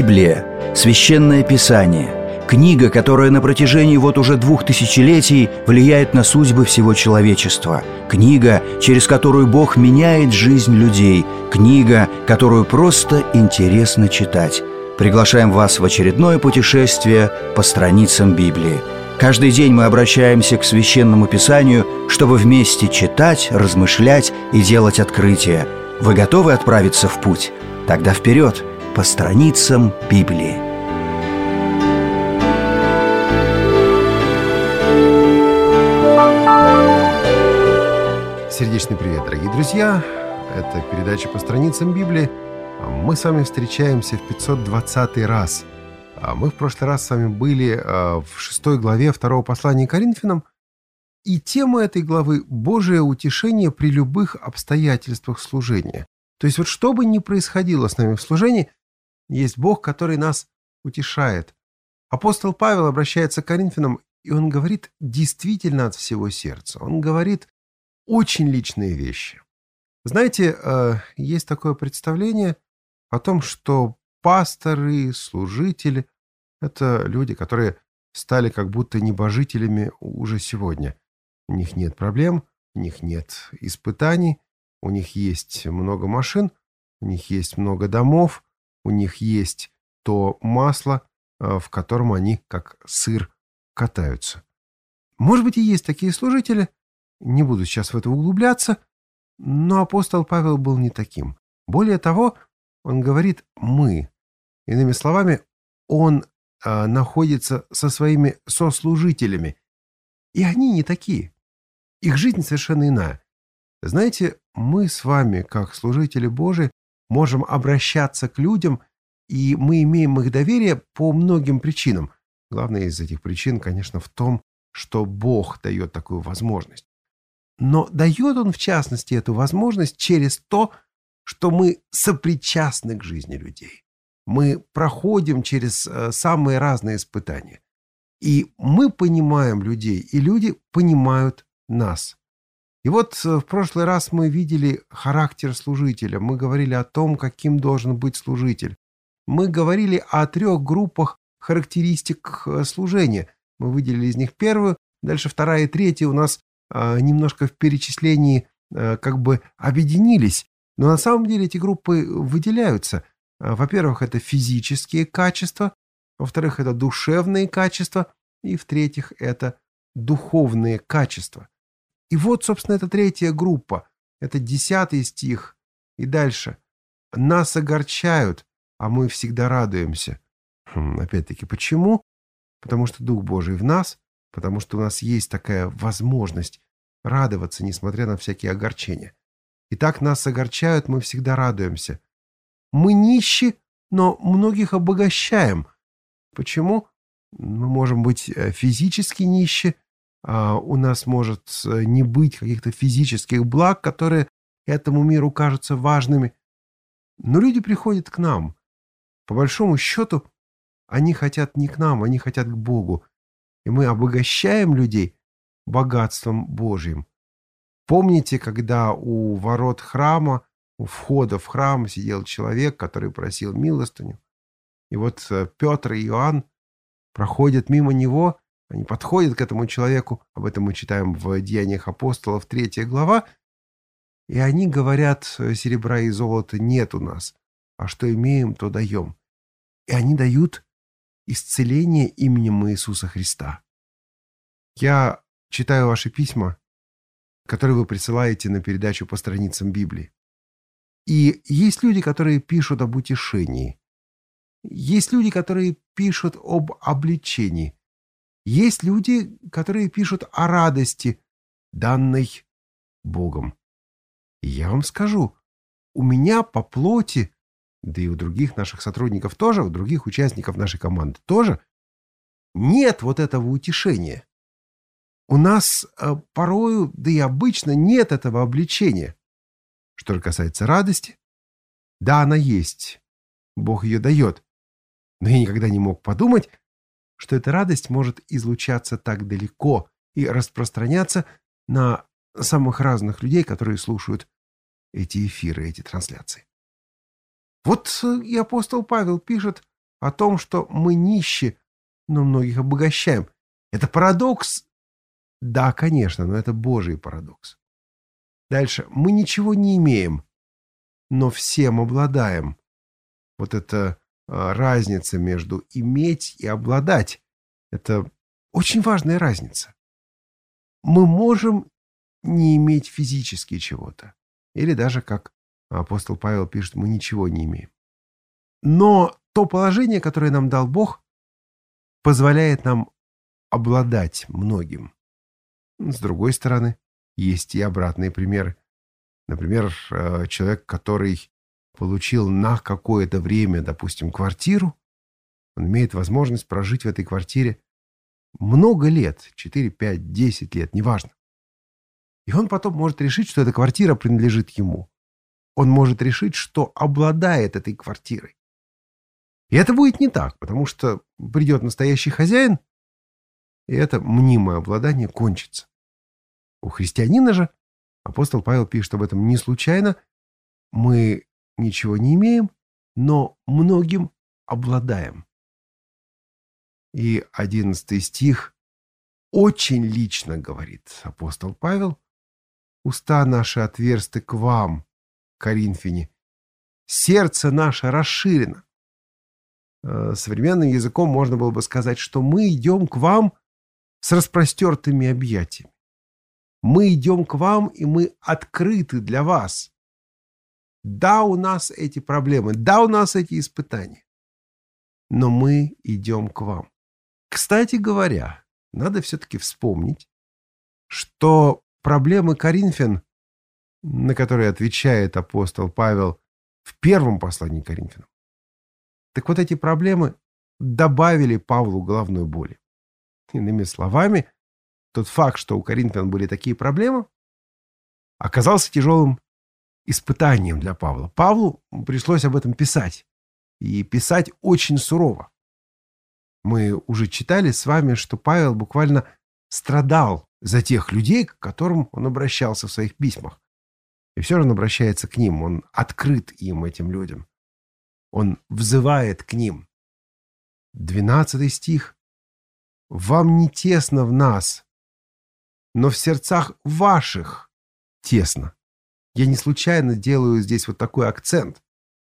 Библия – священное писание, книга, которая на протяжении вот уже 2000 влияет на судьбы всего человечества, книга, через которую Бог меняет жизнь людей, книга, которую просто интересно читать. Приглашаем вас в очередное путешествие по страницам Библии. Каждый день мы обращаемся к Священному Писанию, чтобы вместе читать, размышлять и делать открытия. Вы готовы отправиться в путь? Тогда вперед, по страницам Библии. Сердечный привет, дорогие друзья! Это передача по страницам Библии. Мы с вами встречаемся в 520 раз. Мы в прошлый раз с вами были в 6 главе 2 послания к Коринфянам. И тема этой главы – Божие утешение при любых обстоятельствах служения. То есть вот что бы ни происходило с нами в служении, есть Бог, который нас утешает. Апостол Павел обращается к Коринфянам, и он говорит действительно от всего сердца. Он говорит очень личные вещи. Знаете, есть такое представление о том, что пасторы, служители – это люди, которые стали как будто небожителями уже сегодня. У них нет проблем, у них нет испытаний, у них есть много машин, у них есть много домов, у них есть то масло, в котором они, как сыр, катаются. Может быть, и есть такие служители, не буду сейчас в это углубляться, но апостол Павел был не таким. Более того, он говорит «мы». Иными словами, он находится со своими сослужителями, и они не такие. Их жизнь совершенно иная. Знаете, мы с вами, как служители Божии, можем обращаться к людям, и мы имеем их доверие по многим причинам. Главная из этих причин, конечно, в том, что Бог дает такую возможность. Но дает Он, в частности, эту возможность через то, что мы сопричастны к жизни людей. Мы проходим через самые разные испытания. И мы понимаем людей, и люди понимают нас. И вот в прошлый раз мы видели характер служителя. Мы говорили о том, каким должен быть служитель. Мы говорили о 3 группах характеристик служения. Мы выделили из них первую, дальше 2 и 3 у нас немножко в перечислении как бы объединились. Но на самом деле эти группы выделяются. Во-первых, это физические качества, во-вторых, это душевные качества, и в-третьих, это духовные качества. И вот, собственно, это 3 группа. Это 10 стих и дальше. «Нас огорчают, а мы всегда радуемся». Опять-таки, почему? Потому что Дух Божий в нас, потому что у нас есть такая возможность радоваться, несмотря на всякие огорчения. Итак, нас огорчают, мы всегда радуемся. Мы нищи, но многих обогащаем. Почему? Мы можем быть физически нищи, у нас может не быть каких-то физических благ, которые этому миру кажутся важными. Но люди приходят к нам. По большому счету, они хотят не к нам, они хотят к Богу. И мы обогащаем людей богатством Божьим. Помните, когда у ворот храма, у входа в храм сидел человек, который просил милостыню? И вот Петр и Иоанн проходят мимо него, они подходят к этому человеку, об этом мы читаем в Деяниях апостолов, 3 глава, и они говорят: серебра и золота нет у нас, а что имеем, то даем. И они дают исцеление именем Иисуса Христа. Я читаю ваши письма, которые вы присылаете на передачу по страницам Библии. И есть люди, которые пишут об утешении. Есть люди, которые пишут об обличении. Есть люди, которые пишут о радости, данной Богом. И я вам скажу, у меня по плоти, да и у других наших сотрудников тоже, у других участников нашей команды тоже, нет вот этого утешения. У нас порою, да и обычно, нет этого обличения. Что же касается радости, да, она есть. Бог ее дает. Но я никогда не мог подумать, что эта радость может излучаться так далеко и распространяться на самых разных людей, которые слушают эти эфиры, эти трансляции. Вот и апостол Павел пишет о том, что мы нищи, но многих обогащаем. Это парадокс? Да, конечно, но это Божий парадокс. Дальше. Мы ничего не имеем, но всем обладаем. Вот эта разница между иметь и обладать — это очень важная разница. Мы можем не иметь физически чего-то. Или даже, как апостол Павел пишет, мы ничего не имеем. Но то положение, которое нам дал Бог, позволяет нам обладать многим. С другой стороны, есть и обратные примеры. Например, человек, который получил на какое-то время, допустим, квартиру, он имеет возможность прожить в этой квартире много лет, 4, 5, 10 лет, неважно. И он потом может решить, что эта квартира принадлежит ему. Он может решить, что обладает этой квартирой. И это будет не так, потому что придет настоящий хозяин, и это мнимое обладание кончится. У христианина же, апостол Павел пишет об этом не случайно, мы ничего не имеем, но многим обладаем. И 11 стих очень лично говорит апостол Павел: «Уста наши отверсты к вам, коринфяне, сердце наше расширено». Современным языком можно было бы сказать, что мы идем к вам с распростертыми объятиями. Мы идем к вам, и мы открыты для вас. Да, у нас эти проблемы, да, у нас эти испытания, но мы идем к вам. Кстати говоря, надо все-таки вспомнить, что проблемы коринфян, на которые отвечает апостол Павел в первом послании к Коринфянам, так вот эти проблемы добавили Павлу головной боли. Иными словами, тот факт, что у коринфян были такие проблемы, оказался тяжелым испытанием для Павла. Павлу пришлось об этом писать. И писать очень сурово. Мы уже читали с вами, что Павел буквально страдал за тех людей, к которым он обращался в своих письмах. И все же он обращается к ним, он открыт им, этим людям. Он взывает к ним. 12 стих. «Вам не тесно в нас, но в сердцах ваших тесно». Я не случайно делаю здесь вот такой акцент.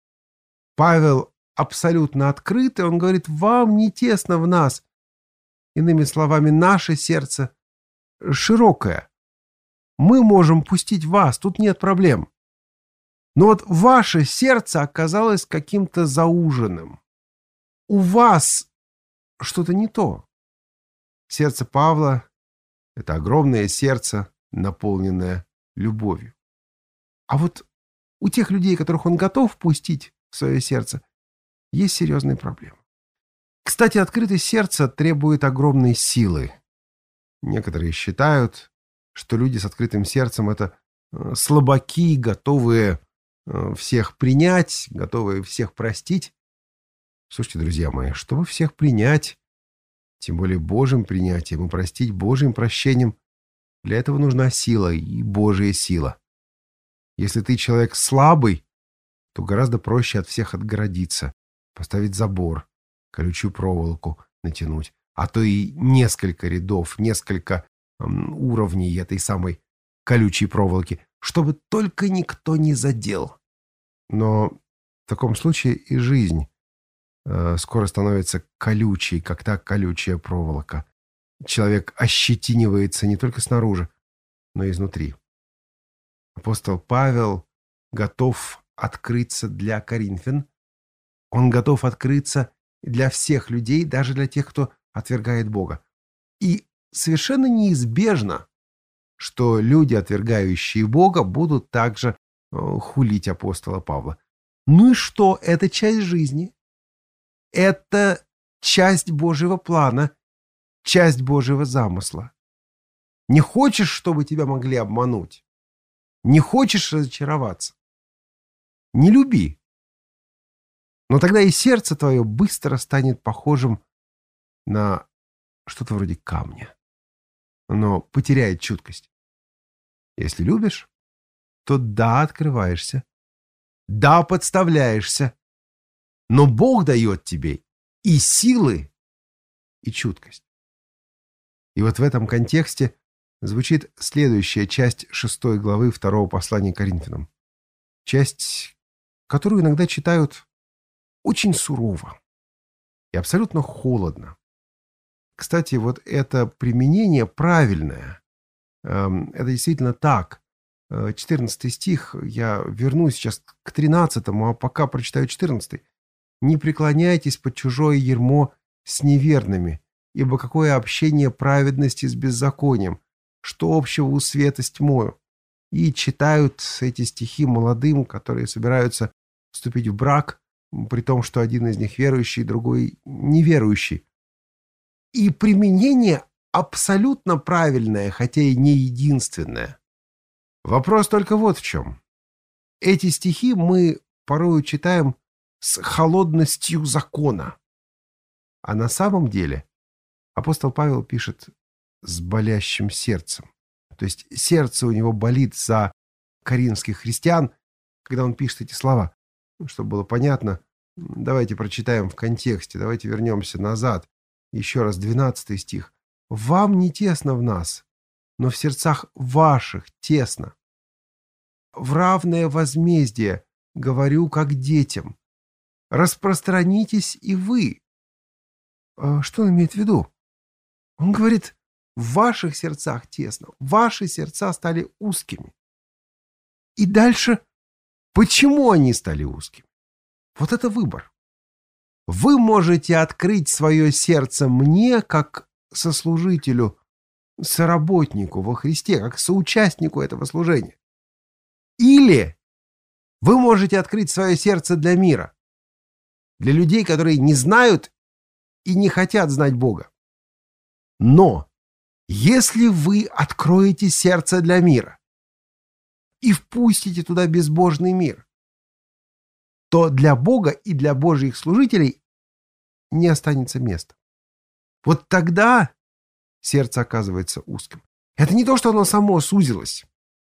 Павел абсолютно открыт, и он говорит: вам не тесно в нас. Иными словами, наше сердце широкое. Мы можем пустить вас, тут нет проблем. Но вот ваше сердце оказалось каким-то зауженным. У вас что-то не то. Сердце Павла — это огромное сердце, наполненное любовью. А вот у тех людей, которых он готов пустить в свое сердце, есть серьезные проблемы. Кстати, открытость сердца требует огромной силы. Некоторые считают, что люди с открытым сердцем — это слабаки, готовые всех принять, готовые всех простить. Слушайте, друзья мои, чтобы всех принять, тем более Божьим принятием и простить Божьим прощением, для этого нужна сила и Божья сила. Если ты человек слабый, то гораздо проще от всех отгородиться, поставить забор, колючую проволоку натянуть, а то и несколько рядов, несколько уровней этой самой колючей проволоки, чтобы только никто не задел. Но в таком случае и жизнь скоро становится колючей, как та колючая проволока. Человек ощетинивается не только снаружи, но и изнутри. Апостол Павел готов открыться для коринфян. Он готов открыться для всех людей, даже для тех, кто отвергает Бога. И совершенно неизбежно, что люди, отвергающие Бога, будут также хулить апостола Павла. Ну и что? Это часть жизни. Это часть Божьего плана, часть Божьего замысла. Не хочешь, чтобы тебя могли обмануть? Не хочешь разочароваться? Не люби. Но тогда и сердце твое быстро станет похожим на что-то вроде камня. Оно потеряет чуткость. Если любишь, то да, открываешься, да, подставляешься, но Бог дает тебе и силы, и чуткость. И вот в этом контексте звучит следующая часть 6 главы 2 послания к Коринфянам. Часть, которую иногда читают очень сурово и абсолютно холодно. Кстати, вот это применение правильное. Это действительно так. 14 стих, я вернусь сейчас к 13, а пока прочитаю 14. «Не преклоняйтесь под чужое ярмо с неверными, ибо какое общение праведности с беззаконием, что общего у света с тьмою». И читают эти стихи молодым, которые собираются вступить в брак, при том, что один из них верующий, другой неверующий. И применение абсолютно правильное, хотя и не единственное. Вопрос только вот в чем. Эти стихи мы порою читаем с холодностью закона. А на самом деле апостол Павел пишет с болящим сердцем. То есть сердце у него болит за коринфских христиан, когда он пишет эти слова. Чтобы было понятно, давайте прочитаем в контексте, давайте вернемся назад. Еще раз, 12 стих. «Вам не тесно в нас, но в сердцах ваших тесно. В равное возмездие говорю, как детям. Распространитесь и вы». Что он имеет в виду? Он говорит, в ваших сердцах тесно, ваши сердца стали узкими. И дальше, почему они стали узкими? Вот это выбор. Вы можете открыть свое сердце мне, как сослужителю, соработнику во Христе, как соучастнику этого служения. Или вы можете открыть свое сердце для мира, для людей, которые не знают и не хотят знать Бога. Но если вы откроете сердце для мира и впустите туда безбожный мир, то для Бога и для Божьих служителей не останется места. Вот тогда сердце оказывается узким. Это не то, что оно само сузилось,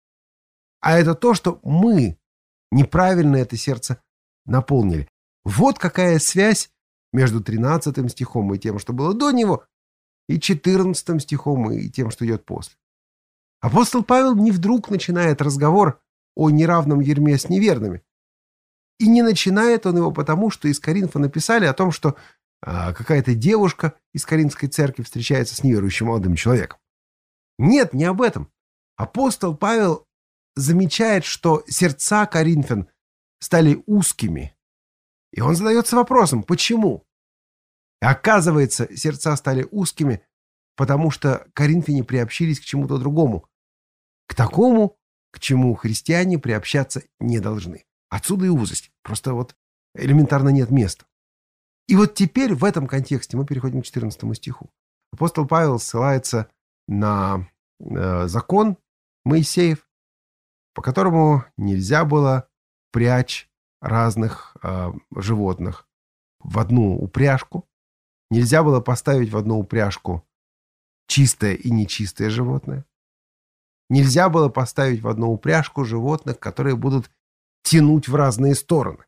а это то, что мы неправильно это сердце наполнили. Вот какая связь между 13 стихом и тем, что было до него, и 14 стихом и тем, что идет после. Апостол Павел не вдруг начинает разговор о неравном ярме с неверными. И не начинает он его потому, что из Коринфа написали о том, что какая-то девушка из Коринфской церкви встречается с неверующим молодым человеком. Нет, не об этом. Апостол Павел замечает, что сердца коринфян стали узкими. И он задается вопросом, почему? И оказывается, сердца стали узкими, потому что коринфяне приобщились к чему-то другому. К такому, к чему христиане приобщаться не должны. Отсюда и узость. Просто вот элементарно нет места. И вот теперь в этом контексте мы переходим к 14 стиху. Апостол Павел ссылается на закон Моисеев, по которому нельзя было прячь разных животных в одну упряжку. Нельзя было поставить в одну упряжку чистое и нечистое животное. Нельзя было поставить в одну упряжку животных, которые будут тянуть в разные стороны.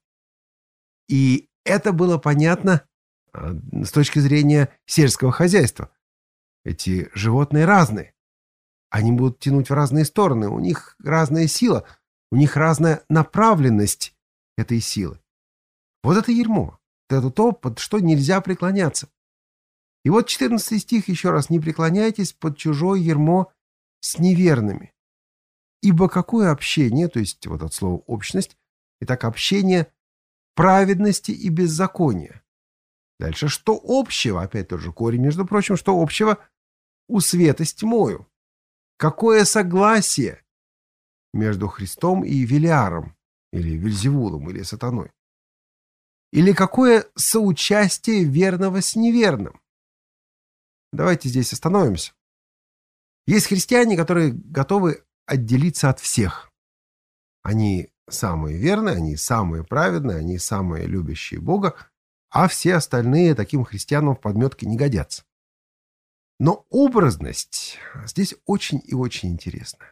И это было понятно с точки зрения сельского хозяйства. Эти животные разные. Они будут тянуть в разные стороны. У них разная сила. У них разная направленность этой силы. Вот это ярмо. Это то, под что нельзя преклоняться. И вот 14 стих еще раз. «Не преклоняйтесь под чужое ярмо с неверными. Ибо какое общение», то есть вот от слова «общность», итак, общение праведности и беззакония. Дальше, что общего, опять тот же корень, между прочим, что общего у света с тьмою? Какое согласие между Христом и Велиаром, или Вельзевулом, или сатаной? Или какое соучастие верного с неверным? Давайте здесь остановимся. Есть христиане, которые готовы отделиться от всех. Они самые верные, они самые праведные, они самые любящие Бога, а все остальные таким христианам в подметке не годятся. Но образность здесь очень и очень интересная.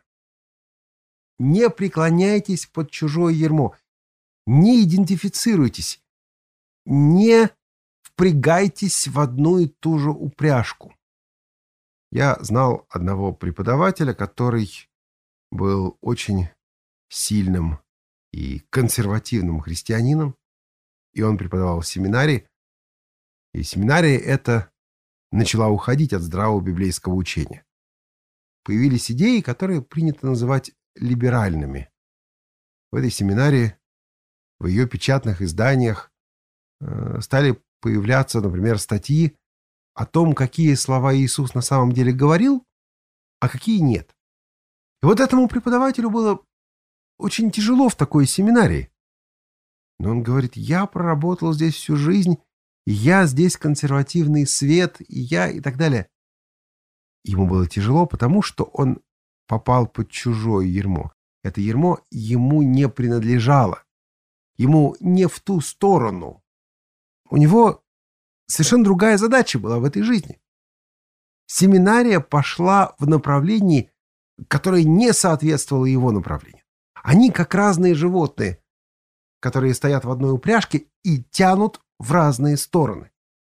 Не преклоняйтесь под чужое ярмо, не идентифицируйтесь, не впрягайтесь в одну и ту же упряжку. Я знал одного преподавателя, который был очень сильным и консервативным христианином, и он преподавал в семинарии, и семинария эта начала уходить от здравого библейского учения. Появились идеи, которые принято называть либеральными. В этой семинарии, в ее печатных изданиях стали появляться, например, статьи о том, какие слова Иисус на самом деле говорил, а какие нет. И вот этому преподавателю было очень тяжело в такой семинарии. Но он говорит: я проработал здесь всю жизнь, и я здесь консервативный свет, и так далее. Ему было тяжело, потому что он попал под чужое ярмо. Это ярмо ему не принадлежало. Ему не в ту сторону. У него совершенно другая задача была в этой жизни. Семинария пошла в направлении, которое не соответствовало его направлению. Они как разные животные, которые стоят в одной упряжке и тянут в разные стороны.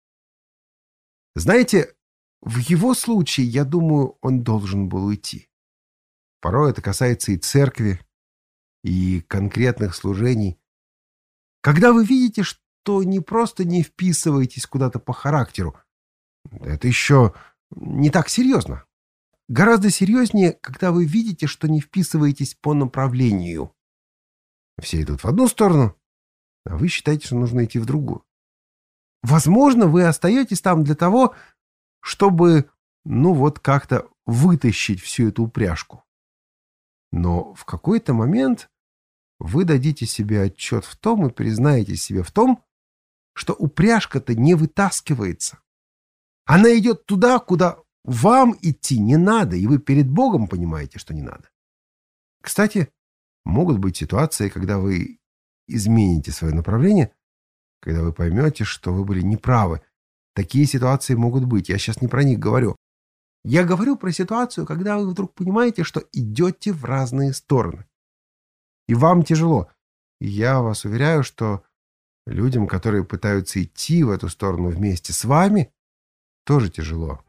Знаете, в его случае, я думаю, он должен был уйти. Порой это касается и церкви, и конкретных служений. Когда вы видите, что не просто не вписываетесь куда-то по характеру, это еще не так серьезно. Гораздо серьезнее, когда вы видите, что не вписываетесь по направлению. Все идут в одну сторону, а вы считаете, что нужно идти в другую. Возможно, вы остаетесь там для того, чтобы, как-то вытащить всю эту упряжку. Но в какой-то момент вы дадите себе отчет в том и признаете себе в том, что упряжка-то не вытаскивается. Она идет туда, куда вам идти не надо, и вы перед Богом понимаете, что не надо. Кстати, могут быть ситуации, когда вы измените свое направление, когда вы поймете, что вы были неправы. Такие ситуации могут быть. Я сейчас не про них говорю. Я говорю про ситуацию, когда вы вдруг понимаете, что идете в разные стороны. И вам тяжело. И я вас уверяю, что людям, которые пытаются идти в эту сторону вместе с вами, тоже тяжело.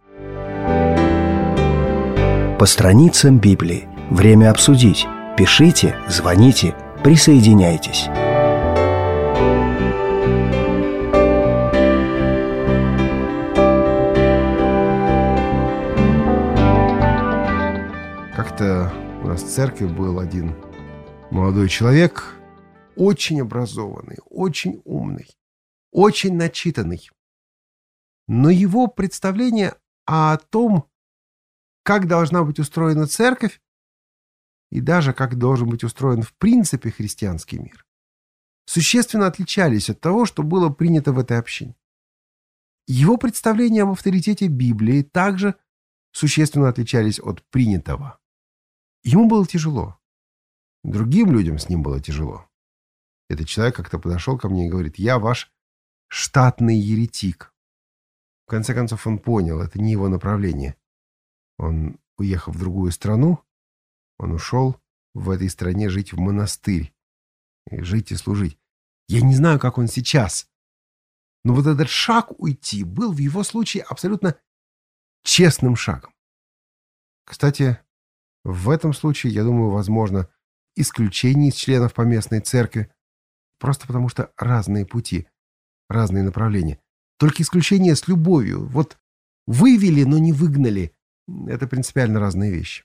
По страницам Библии. Время обсудить. Пишите, звоните, присоединяйтесь. Как-то у нас в церкви был один молодой человек, очень образованный, очень умный, очень начитанный. Но его представление о том, как должна быть устроена церковь, и даже как должен быть устроен в принципе христианский мир, существенно отличались от того, что было принято в этой общине. Его представления об авторитете Библии также существенно отличались от принятого. Ему было тяжело. Другим людям с ним было тяжело. Этот человек как-то подошел ко мне и говорит: я ваш штатный еретик. В конце концов он понял, это не его направление. Он, уехав в другую страну, он ушел в этой стране жить в монастырь. И жить и служить. Я не знаю, как он сейчас. Но вот этот шаг уйти был в его случае абсолютно честным шагом. Кстати, в этом случае, я думаю, возможно исключение из членов поместной церкви, просто потому что разные пути, разные направления. Только исключение с любовью. Вот вывели, но не выгнали. Это принципиально разные вещи.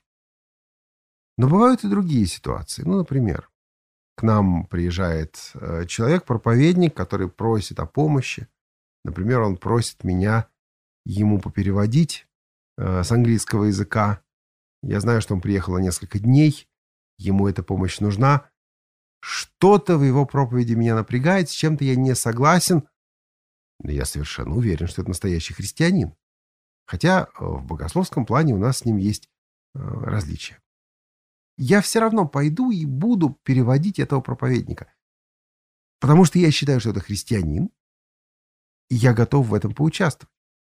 Но бывают и другие ситуации. Например, к нам приезжает человек-проповедник, который просит о помощи. Например, он просит меня ему попереводить с английского языка. Я знаю, что он приехал на несколько дней. Ему эта помощь нужна. Что-то в его проповеди меня напрягает, с чем-то я не согласен. Но я совершенно уверен, что это настоящий христианин. Хотя в богословском плане у нас с ним есть различия. Я все равно пойду и буду переводить этого проповедника. Потому что я считаю, что это христианин, и я готов в этом поучаствовать.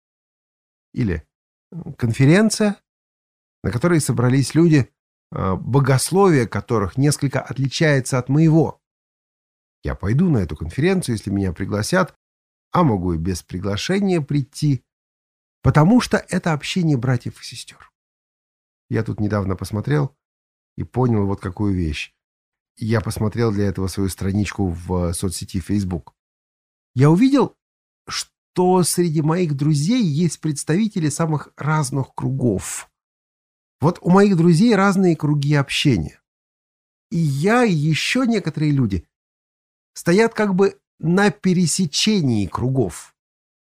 Или конференция, на которой собрались люди, богословие которых несколько отличается от моего. Я пойду на эту конференцию, если меня пригласят, а могу и без приглашения прийти, потому что это общение братьев и сестер. Я тут недавно посмотрел и понял вот какую вещь. Я посмотрел для этого свою страничку в соцсети Facebook. Я увидел, что среди моих друзей есть представители самых разных кругов. Вот у моих друзей разные круги общения. И я, и еще некоторые люди стоят как бы на пересечении кругов.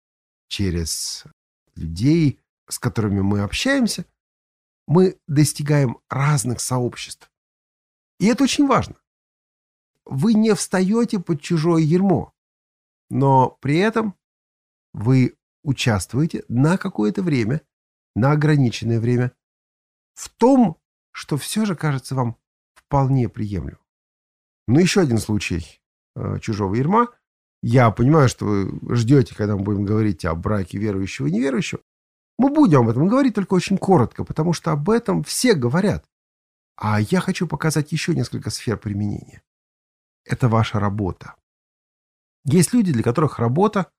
Через людей, с которыми мы общаемся, мы достигаем разных сообществ. И это очень важно. Вы не встаете под чужое ярмо, но при этом вы участвуете на какое-то время, на ограниченное время, в том, что все же кажется вам вполне приемлемым. Но еще один случай чужого ярма. Я понимаю, что вы ждете, когда мы будем говорить о браке верующего и неверующего. Мы будем об этом говорить, только очень коротко, потому что об этом все говорят. А я хочу показать еще несколько сфер применения. Это ваша работа. Есть люди, для которых работа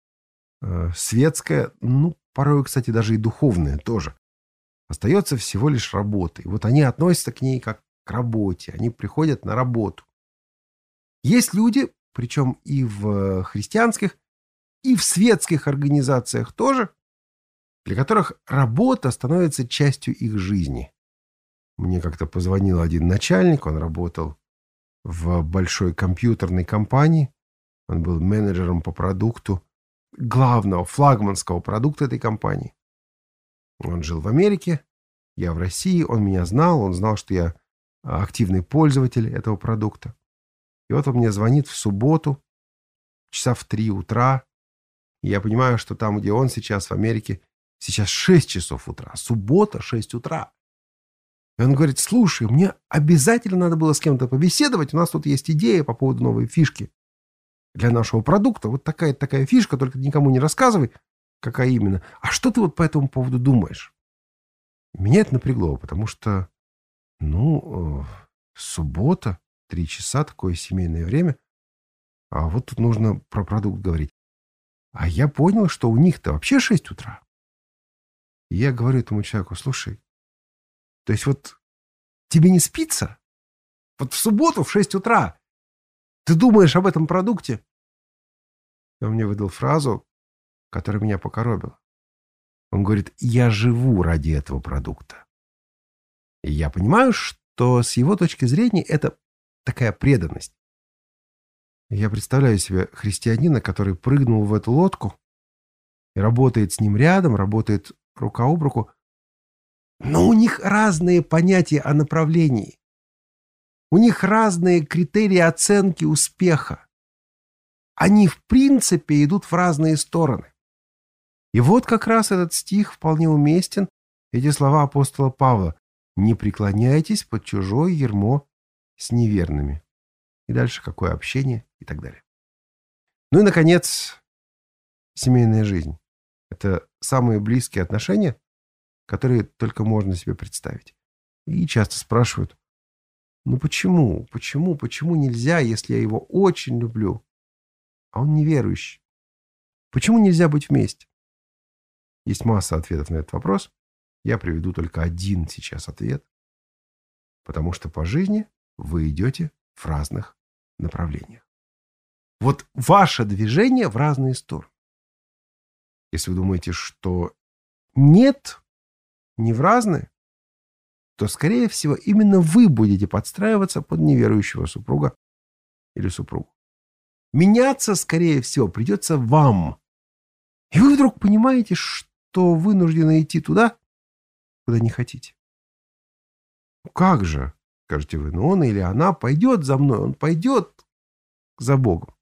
светская, порой, кстати, даже и духовная тоже, остается всего лишь работой. Вот они относятся к ней как к работе. Они приходят на работу. Есть люди, причем и в христианских, и в светских организациях тоже, для которых работа становится частью их жизни. Мне как-то позвонил один начальник, он работал в большой компьютерной компании, он был менеджером по продукту, главного флагманского продукта этой компании. Он жил в Америке, я в России, он меня знал, он знал, что я активный пользователь этого продукта. И вот он мне звонит в субботу, часа в 3 утра. И я понимаю, что там, где он сейчас, в Америке, сейчас 6 часов утра. Суббота, 6 утра. И он говорит: слушай, мне обязательно надо было с кем-то побеседовать. У нас тут есть идея по поводу новой фишки для нашего продукта. Вот такая фишка, только никому не рассказывай, какая именно. А что ты вот по этому поводу думаешь? Меня это напрягло, потому что, суббота, 3 часа, такое семейное время. А вот тут нужно про продукт говорить. А я понял, что у них-то вообще 6 утра. И я говорю этому человеку: слушай, то есть вот тебе не спится? Вот в субботу в 6 утра ты думаешь об этом продукте? И он мне выдал фразу, которая меня покоробила. Он говорит: я живу ради этого продукта. И я понимаю, что с его точки зрения это такая преданность. Я представляю себе христианина, который прыгнул в эту лодку и работает с ним рядом, работает рука об руку. Но у них разные понятия о направлении. У них разные критерии оценки успеха. Они, в принципе, идут в разные стороны. И вот как раз этот стих вполне уместен, эти слова апостола Павла: «Не преклоняйтесь под чужое ярмо с неверными». И дальше какое общение и так далее. Ну и, наконец, семейная жизнь. Это самые близкие отношения, которые только можно себе представить. И часто спрашивают: почему нельзя, если я его очень люблю, а он неверующий? Почему нельзя быть вместе? Есть масса ответов на этот вопрос. Я приведу только один сейчас ответ. Потому что по жизни вы идете в разных направлениях. Вот ваше движение в разные стороны. Если вы думаете, что нет, не в разные, то, скорее всего, именно вы будете подстраиваться под неверующего супруга или супругу. Меняться, скорее всего, придется вам. И вы вдруг понимаете, что вынуждены идти туда, куда не хотите. Как же, скажете вы, он или она пойдет за мной, он пойдет за Богом.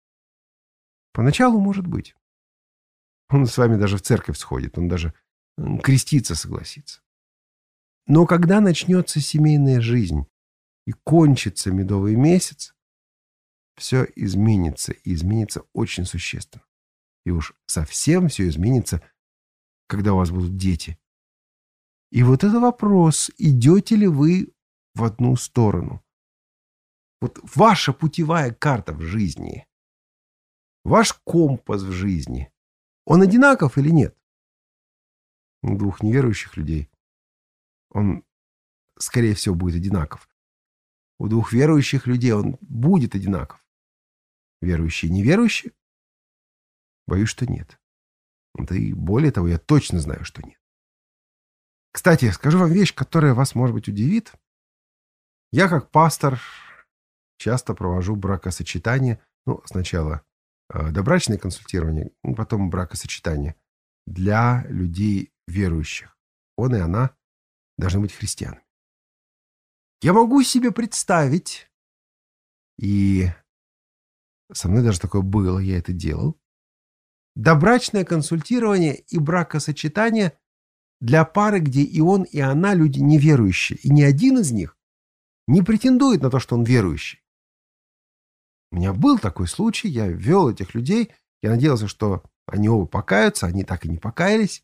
Поначалу, может быть. Он с вами даже в церковь сходит, он даже креститься согласится. Но когда начнется семейная жизнь и кончится медовый месяц, все изменится, и изменится очень существенно. И уж совсем все изменится, когда у вас будут дети. И вот это вопрос: идете ли вы в одну сторону? Вот ваша путевая карта в жизни. Ваш компас в жизни, он одинаков или нет? У двух неверующих людей он, скорее всего, будет одинаков. У двух верующих людей он будет одинаков. Верующие и неверующие? Боюсь, что нет. Да и более того, я точно знаю, что нет. Кстати, скажу вам вещь, которая вас, может быть, удивит. Я, как пастор, часто провожу бракосочетание. Сначала добрачное консультирование, потом бракосочетание для людей верующих. Он и она должны быть христианами. Я могу себе представить, и со мной даже такое было, я это делал, добрачное консультирование и бракосочетание для пары, где и он, и она люди неверующие, и ни один из них не претендует на то, что он верующий. У меня был такой случай, я вел этих людей, я надеялся, что они оба покаются, они так и не покаялись.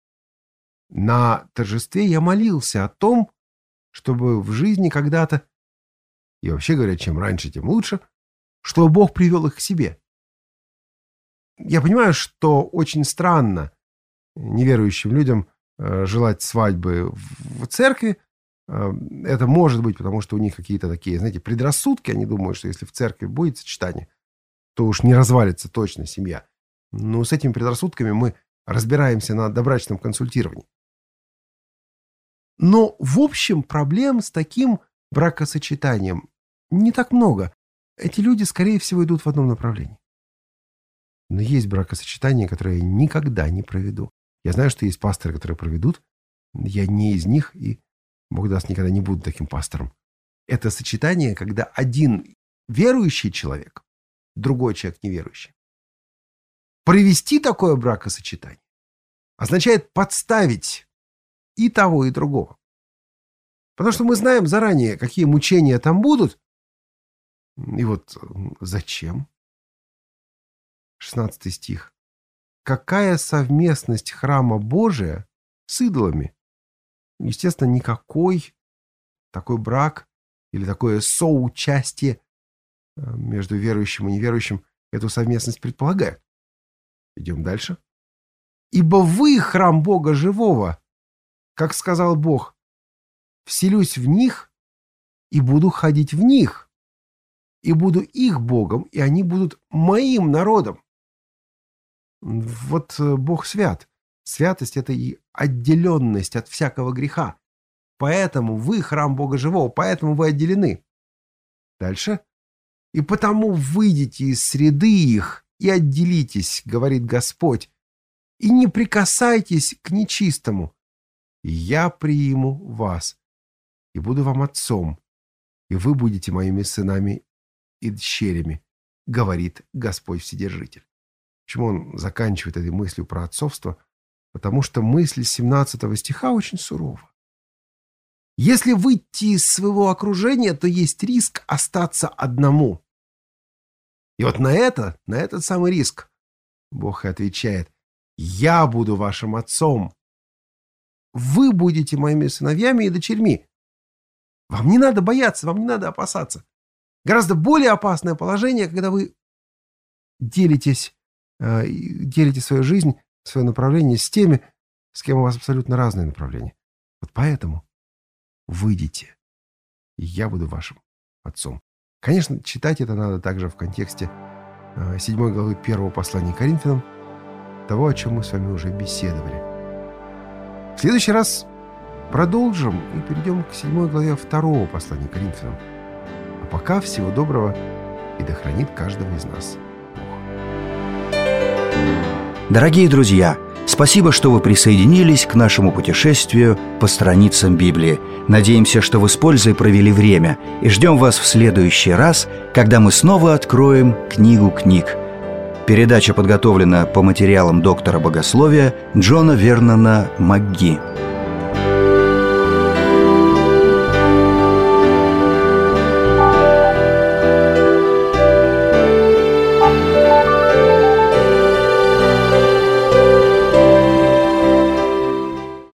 На торжестве я молился о том, чтобы в жизни когда-то, и вообще говоря, чем раньше, тем лучше, чтобы Бог привел их к себе. Я понимаю, что очень странно неверующим людям желать свадьбы в церкви. Это может быть, потому что у них какие-то такие, знаете, предрассудки. Они думают, что если в церкви будет сочетание, то уж не развалится точно семья. Но с этими предрассудками мы разбираемся на добрачном консультировании. Но, в общем, проблем с таким бракосочетанием не так много. Эти люди, скорее всего, идут в одном направлении. Но есть бракосочетания, которые я никогда не проведу. Я знаю, что есть пасторы, которые проведут. Я не из них, и, Бог даст, никогда не буду таким пастором. Это сочетание, когда один верующий человек, другой человек неверующий. Провести такое бракосочетание означает подставить и того, и другого. Потому что мы знаем заранее, какие мучения там будут. И вот зачем? 16 стих. Какая совместность храма Божия с идолами? Естественно, никакой такой брак или такое соучастие между верующим и неверующим эту совместность предполагает. Идем дальше. Ибо вы храм Бога живого, как сказал Бог, вселюсь в них и буду ходить в них, и буду их Богом, и они будут моим народом. Вот Бог свят. Святость — это и отделенность от всякого греха. Поэтому вы храм Бога живого, поэтому вы отделены. Дальше. И потому выйдите из среды их и отделитесь, говорит Господь, и не прикасайтесь к нечистому. И я приму вас, и буду вам отцом, и вы будете моими сынами и дщерями, говорит Господь Вседержитель. Почему он заканчивает этой мыслью про отцовство? Потому что мысль 17 стиха очень сурова. Если выйти из своего окружения, то есть риск остаться одному. И вот на этот самый риск Бог и отвечает: «Я буду вашим отцом. Вы будете моими сыновьями и дочерьми». Вам не надо бояться, вам не надо опасаться. Гораздо более опасное положение, когда вы делите свою жизнь, свое направление с теми, с кем у вас абсолютно разные направления. Вот поэтому выйдите, и я буду вашим отцом. Конечно, читать это надо также в контексте 7 главы 1 послания к Коринфянам, того, о чем мы с вами уже беседовали. В следующий раз продолжим и перейдем к 7 главе 2 послания к Коринфянам. А пока всего доброго, и да хранит каждого из нас Бог. Дорогие друзья, спасибо, что вы присоединились к нашему путешествию по страницам Библии. Надеемся, что вы с пользой провели время, и ждем вас в следующий раз, когда мы снова откроем книгу книг. Передача подготовлена по материалам доктора богословия Джона Вернона МакГи.